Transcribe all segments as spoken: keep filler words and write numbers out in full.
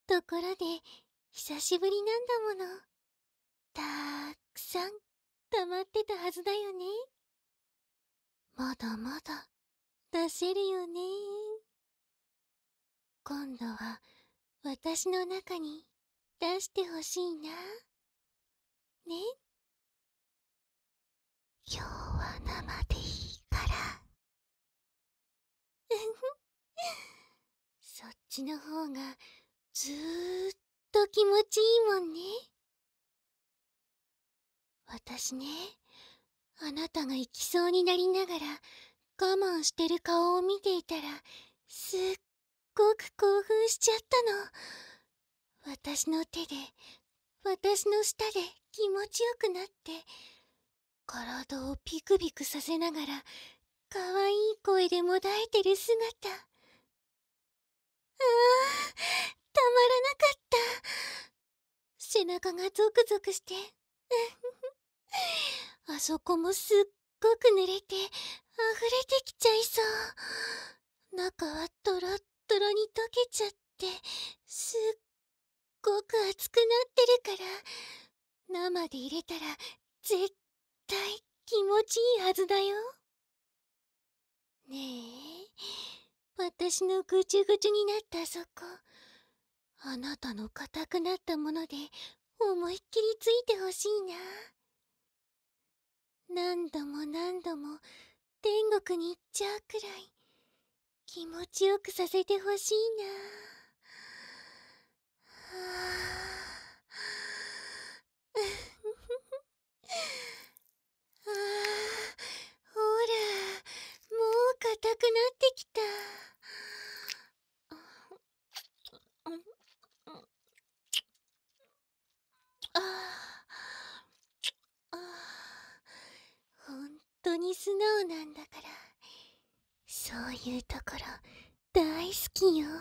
ところで、久しぶりなんだもの。たーくさん、溜まってたはずだよね。まだまだ、出せるよね。今度は、私の中に、出してほしいな。ね。今日は生でいいから。そっちの方が、ずーっと気持ちいいもんね。私ね、あなたが行きそうになりながら我慢してる顔を見ていたら、すっごく興奮しちゃったの。私の手で、私の舌で気持ちよくなって、体をビクビクさせながら、かわいい声でもだえてる姿。ああ、たまらなかった。背中がゾクゾクして、あそこもすっごく濡れて、溢れてきちゃいそう。中はトロットロに溶けちゃって、すっごく熱くなってるから、生で入れたら絶対気持ちいいはずだよ。ねえ、私のぐちゅぐちゅになったあそこ、あなたの硬くなったもので思いっきりついてほしいな。何度も何度も天国に行っちゃうくらい気持ちよくさせてほしいな。ああ、ほら、もう硬くなってきた。ああ、ほんとに素直なんだから、そういうところ大好きよ。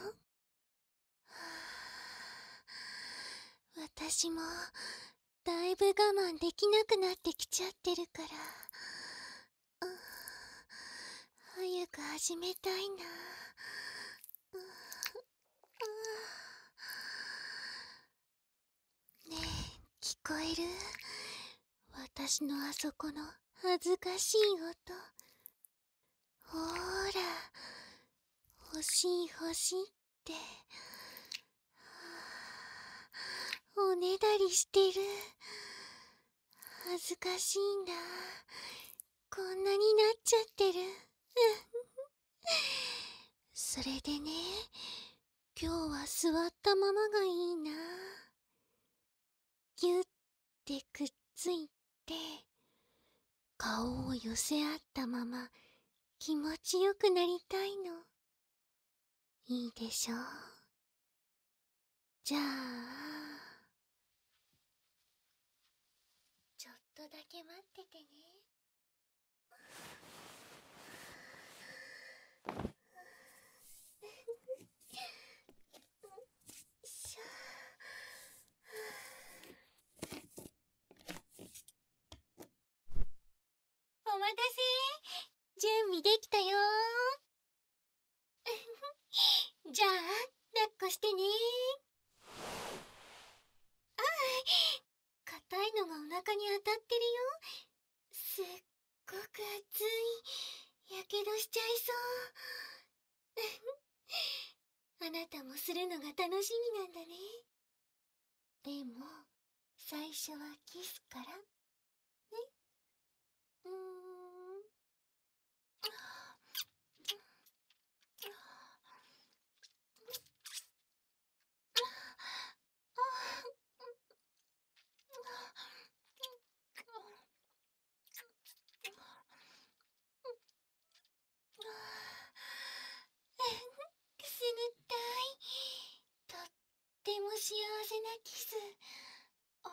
私もだいぶ我慢できなくなってきちゃってるから、早く始めたいな。ねえ、聞こえる？私のあそこの恥ずかしい音。ほーら、欲しい欲しいって、おねだりしてる。恥ずかしいんだ。こんなになっちゃってる。それでね、今日は座ったままがいいな。ぎゅってくっついて、顔を寄せ合ったまま気持ちよくなりたいの。いいでしょう。じゃあ、ちょっとだけ待っててね。しょ。お待たせ。準備できたよ。じゃあ、抱っこしてね。ああ、硬いのがお腹に当たってるよ。すっごく熱い。やけどしちゃいそう。あなたもするのが楽しみなんだね。でも、最初はキスから。ね。うーん。くすぐったい。とっても幸せなキス。あ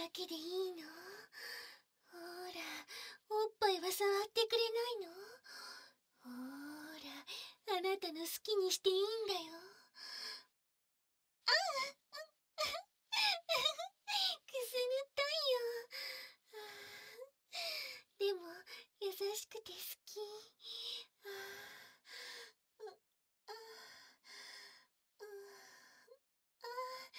だけでいいの？ほら、おっぱいは触ってくれないの？ほら、あなたの好きにしていいんだよ。ああ、くすぐったいよ。でも優しくて好き。ああ、ああ、あ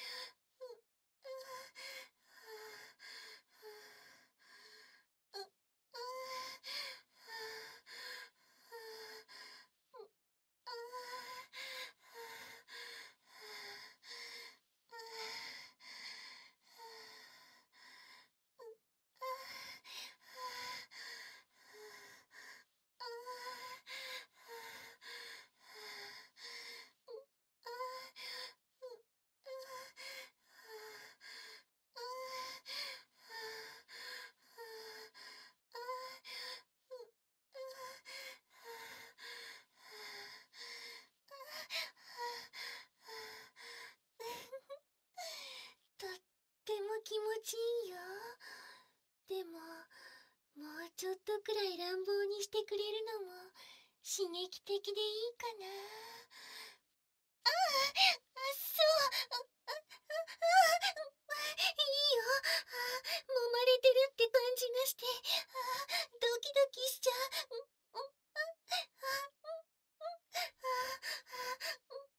とっても気持ちいいよ。でも、もうちょっとくらい乱暴にしてくれるのも刺激的でいいかな。ああ、そう、あ、あ、あ、いいよ。あ、揉まれてるって感じがして、あ、ドキドキしちゃう。うん、うん、あ、あ、うん、うん、あ、あ、うん、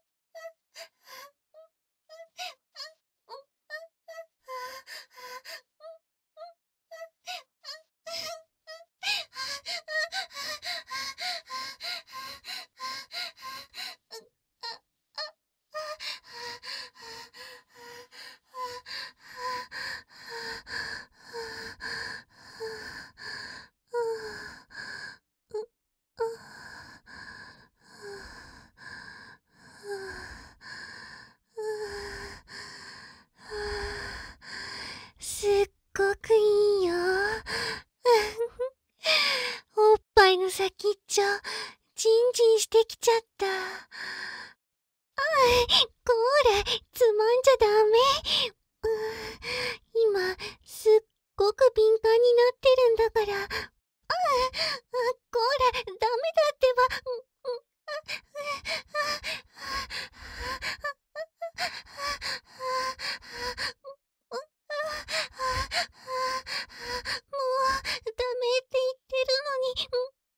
すっごくいいよ。おっぱいの先っちょ、ジンジンしてきちゃった。ああ、こら、つまんじゃダメ。うー今、すっごく敏感になってるんだから。ああ、こら、ダメだってば。うん、うん、あ、もう、ダメって言ってるのに。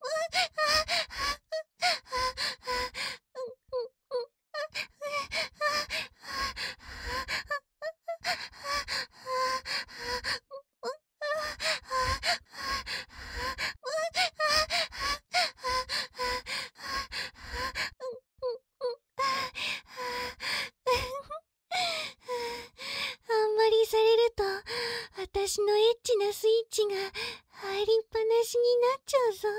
あんまりされると、私のエッチなスイッチが入りっぱなしになっちゃうぞ。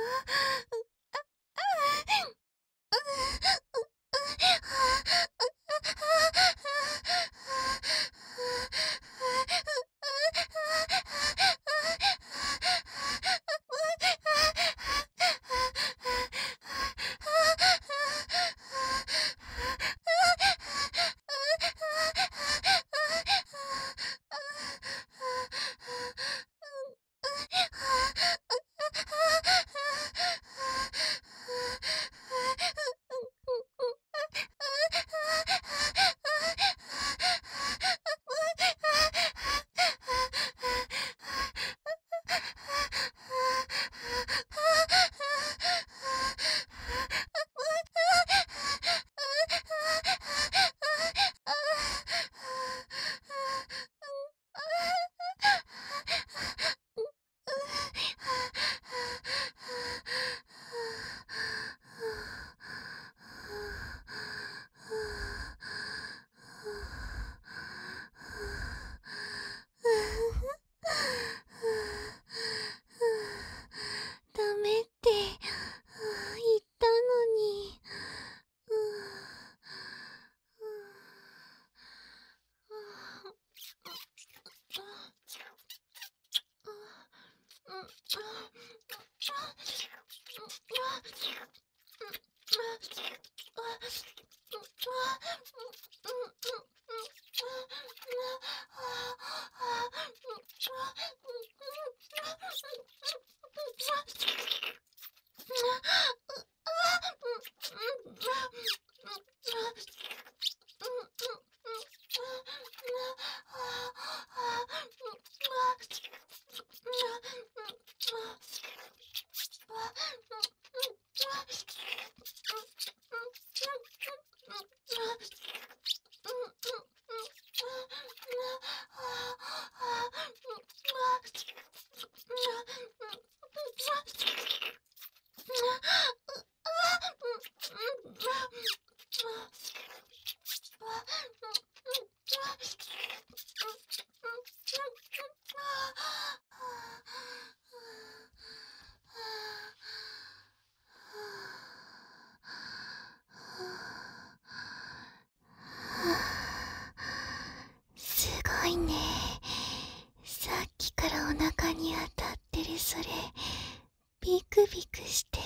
すごいね。さっきからお腹に当たってるそれ、ビクビクしてる。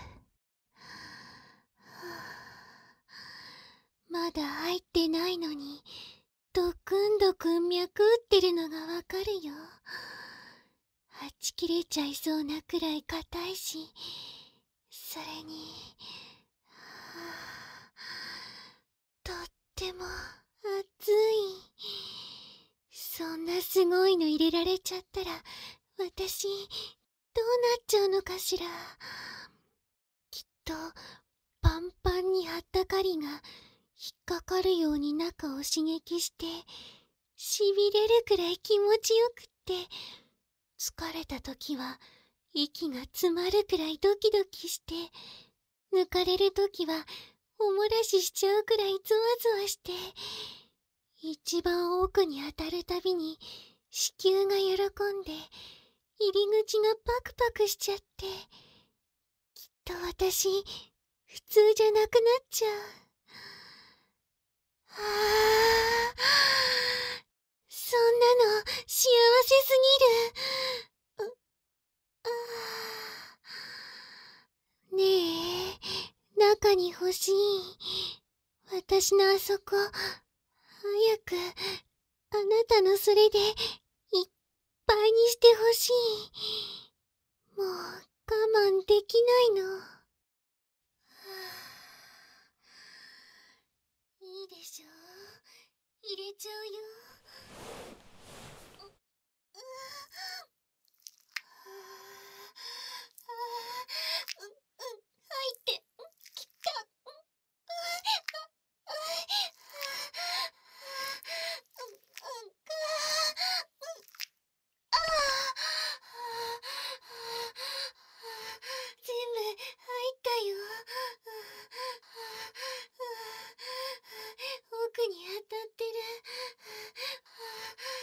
まだ入ってないのに、ドクンドクン脈打ってるのがわかるよ。はち切れちゃいそうなくらい硬いし、それに、とっても熱い。そんなすごいの入れられちゃったら、私、どうなっちゃうのかしら。きっと、パンパンにあったかりが引っかかるように中を刺激して、しびれるくらい気持ちよくって、疲れた時は息が詰まるくらいドキドキして、抜かれる時はおもらししちゃうくらいゾワゾワして、一番奥に当たるたびに子宮が喜んで、入り口がパクパクしちゃって、きっと私、普通じゃなくなっちゃう。はあ、そんなの幸せすぎる。う、あ、ねえ、中に欲しい。私のあそこ、早く、あなたのそれで、いっぱいにしてほしい。もう、我慢できないの。はあ、いいでしょう。入れちゃうよ。う、う、はあ、はあ、う、う、入って、きた。う、う、あ、あ、う、う、か、う、ああ、全部入ったよ。奥に当たってる。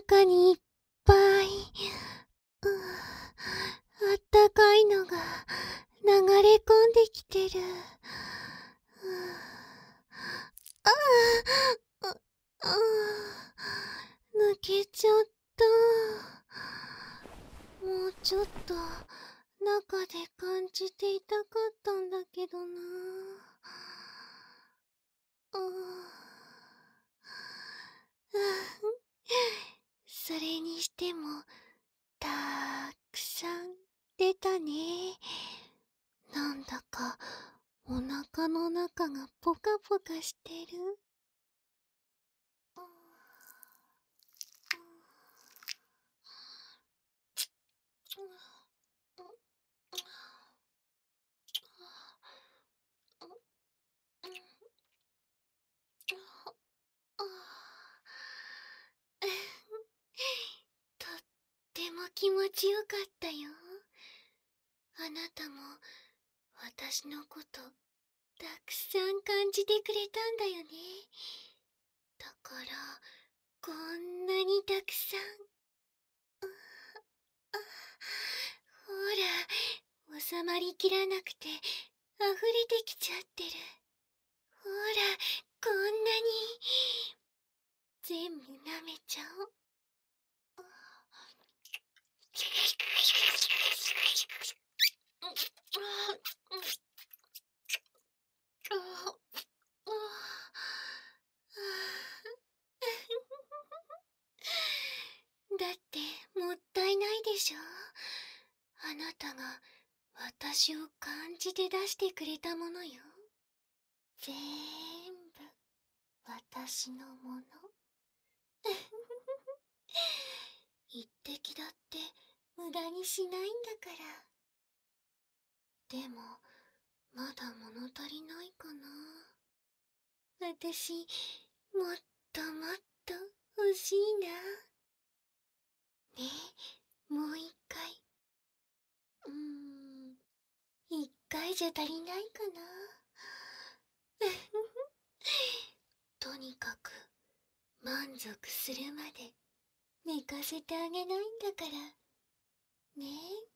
中にいっぱい、うん、あったかいのが流れ込んできてる。うん、ああ、う、うん、抜けちゃった。もうちょっと中で感じていたかったんだけどな。うん、それにしてもたくさん出たね。なんだかお腹の中がポカポカしてる。うん、とっても気持ちよかったよ。あなたも私のことたくさん感じてくれたんだよね。だからこんなにたくさん。あ、ほら、収まりきらなくて溢れてきちゃってる。ほら、こんなに全部舐めちゃおう。だってもったいないでしょ。あなたが私を感じて出してくれたものよ。ぜーんぶ私のもの。一滴だって無駄にしないんだから。でもまだ物足りないかな。私もっともっと欲しいな。ねえ、もう一回。うーん、一回じゃ足りないかな。とにかく満足するまで寝かせてあげないんだからね。え